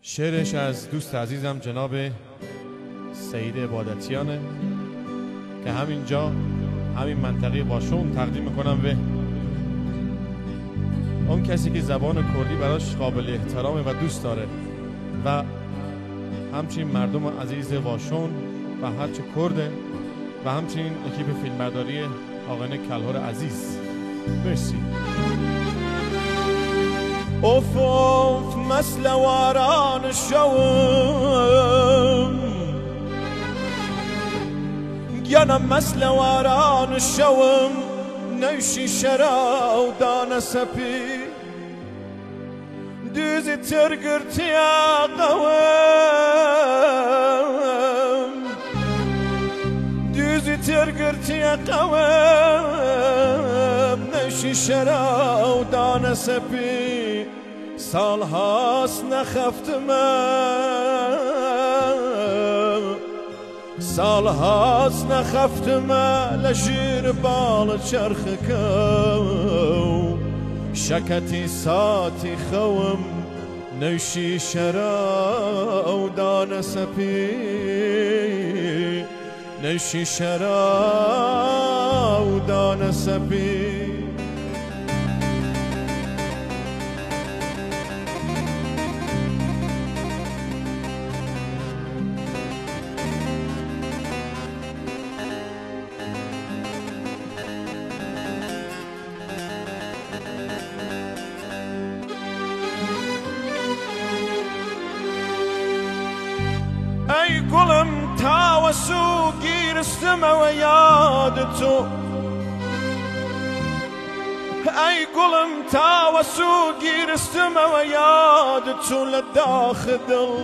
شعرش از دوست عزیزم جناب سید عبادتیانه که همینجا همین منطقه واشون تقدیم میکنم به اون کسی که زبان کردی براش قابل احترامه و دوست داره و همچنین مردم عزیز واشون و هرچه کرده و همچنین اکیپ فیلمبرداری آقایان کلهر عزیز. مرسی. اوف اوف مثل واران الشوم گنم مثل واران الشوم نوشی شرا و دان سپی دوزی ترگرتی قوم دوزی ترگرتی قوم نوشی شرا و دان سپی سال هاست نخفتم سال هاست نخفتم لشیر بال چرخکو شکتی ساتی خوم نوشی شرا و دان سپی نوشی شرا و دان سپی ای گلم تا و سو گیرستم و یادتو ای گلم تا و سو گیرستم و یادتو لداخ دل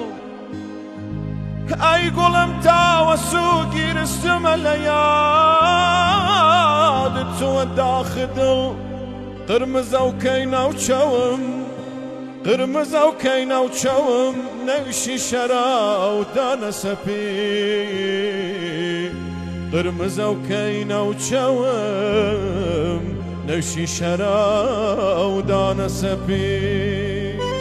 ای گلم تا و سو گیرستم لیادتو داخ دل قرمز و کینا و چوم قرمز و کینا و چوم نوشی شرا و دان سپی قرمز و کینا و چوم نوشی شرا و دان سپی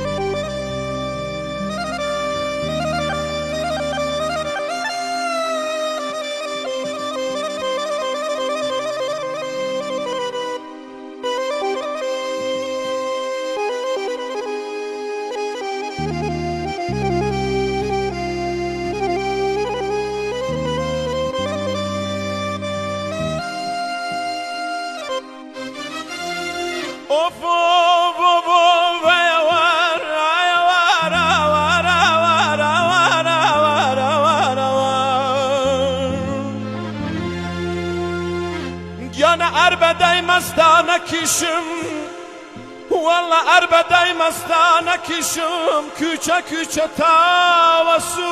عربدای مستانه کشم والله عربدای مستانه کشم کوچه کوچه تاوسو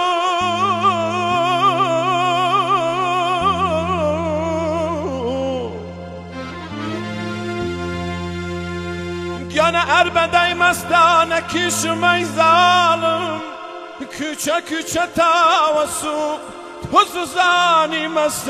گیانه عربدای مستانه کشم ای ظالم کوچه کوچه تاوسو حسوزانی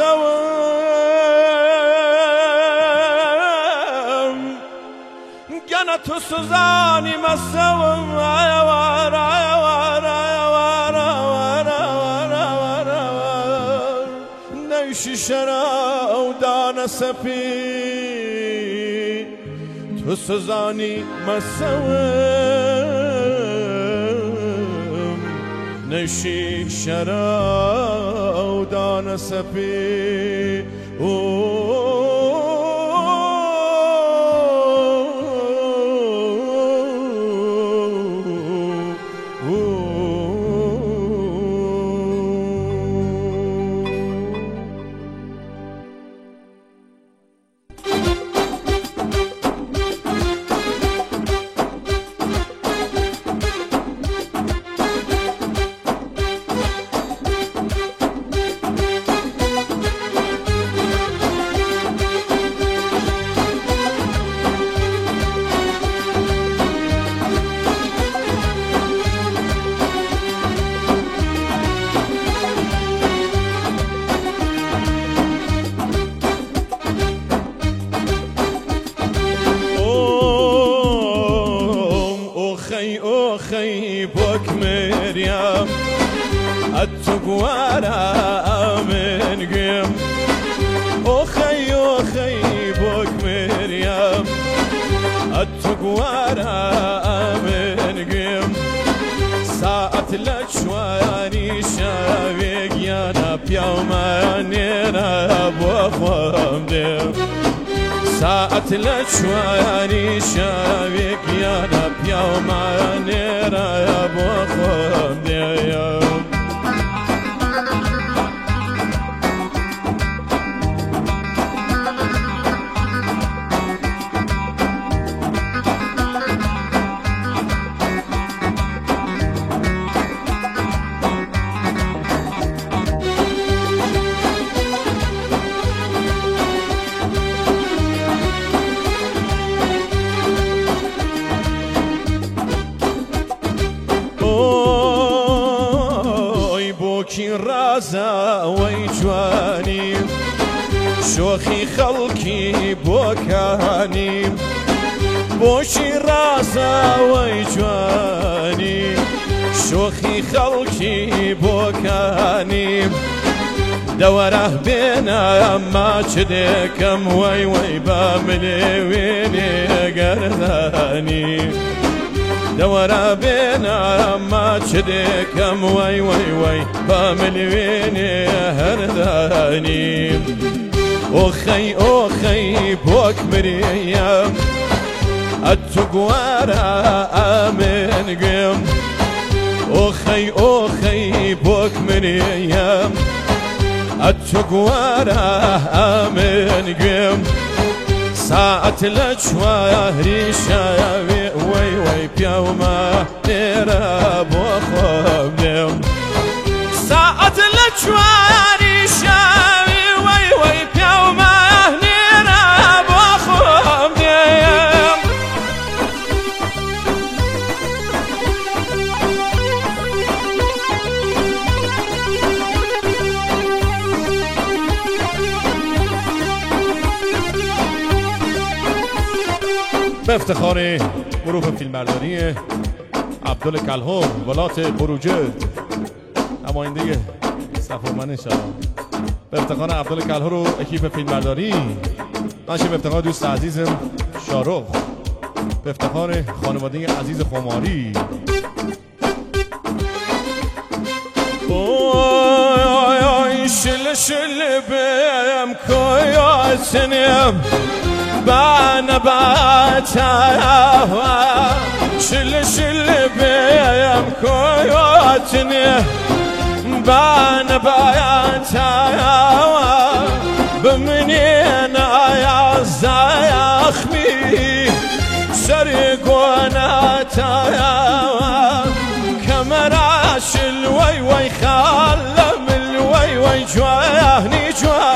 مسوم گنه تو سوزانی مسوم آیوار آیوار آیوار آیوار آیوار آیوار نوشی شرا و دان سپی تو سوزانی مسوم نوشی شرا و دان سپی مريم التقوارا من قيم أخي بوك مريم التقوارا من قيم ساعة لشواني شابك يا نبيا وما نينا بوخوام ديم ساعة لشواني شابك يا نبيا وما نينا بوخوام ديم بوكي رازا ويجواني شوخي خلقي بوكاني بوشي رازا ويجواني شوخي خلقي بوكاني دوره بينا ما شدكم وي باملي ويني قرذاني دورا بينا ما تشدكم وي بامل ويني هرداني أخي بوك مريم التقوارا من قيم أخي بوك مريم التقوارا من قيم ساعة لجواري شاوي وي بيوما نيراب وخوب نيم ساعة لجواري شاوي وي بيوما نيراب وخوب نيم به افتخار گروه فیلمبرداری عبدال کلهر ولات بروجرد نماینده صفامن شما به افتخار عبدال کلهر و اکیپ فیلمبرداری نشه به افتخار دوست عزیزم شارخ به افتخار خانواده عزیز خماری شل بهم کویاتنیم بان باتا شل بهم کویاتنی بان باتا بمنين يا زاخمي سرقوناتا كمراش الوي خلم الوي جواني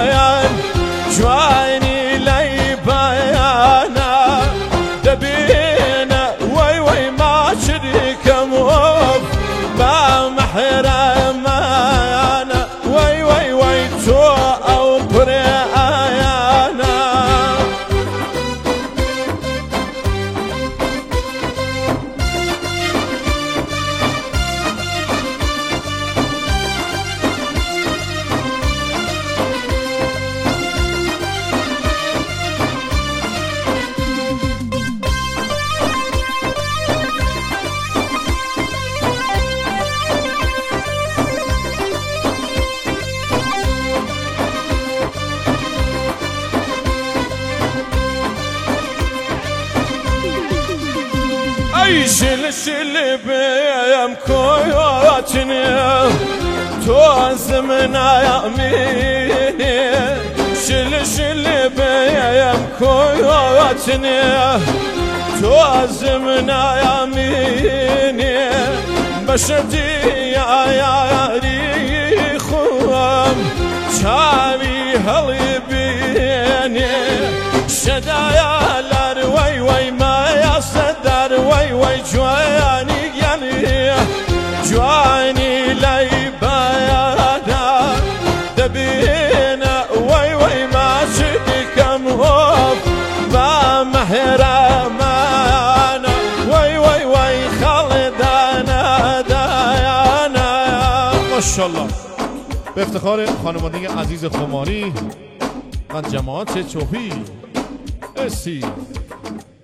جواني لي بيانا دبينا وي ما شريك موف بمحرمانا وي تو او بريانا شل بيم كوياتني توازمنا يميني شل بيم كوياتني توازمنا يميني بشتي يا ريخوم شاوي هلي بيني شدايا وي ما يصدر وي جواني جواني لي بيانا دبينا وي ما شدك موف بمحرمانا وي خالدانا ماشاءالله. به افتخار خانواده عزیز خماری و جماعت چوپی اسی